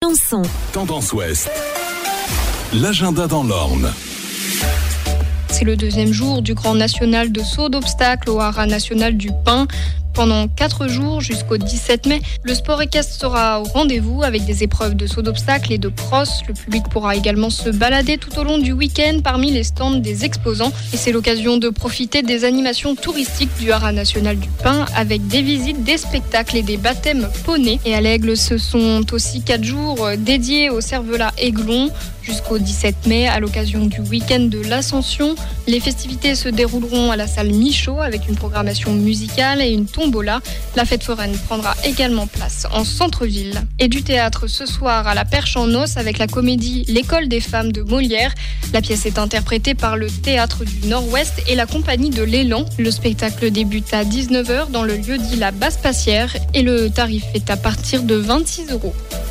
chanson. Tendance Ouest. L'agenda dans l'Orne. C'est le deuxième jour du Grand National de saut d'obstacles au Haras National du Pin. Pendant 4 jours jusqu'au 17 mai, le sport équestre sera au rendez-vous avec des épreuves de saut d'obstacles et de cross. Le public pourra également se balader tout au long du week-end parmi les stands des exposants. Et c'est l'occasion de profiter des animations touristiques du Haras National du Pin avec des visites, des spectacles et des baptêmes poneys. Et à l'Aigle, ce sont aussi 4 jours dédiés au cervelas aiglon. Jusqu'au 17 mai, à l'occasion du week-end de l'Ascension, les festivités se dérouleront à la salle Michaud avec une programmation musicale et une tombola. La fête foraine prendra également place en centre-ville. Et du théâtre ce soir à la Perche en Os avec la comédie L'école des femmes de Molière. La pièce est interprétée par le Théâtre du Nord-Ouest et la compagnie de l'Élan. Le spectacle débute à 19h dans le lieu dit La Basse-Passière et le tarif est à partir de 26 €.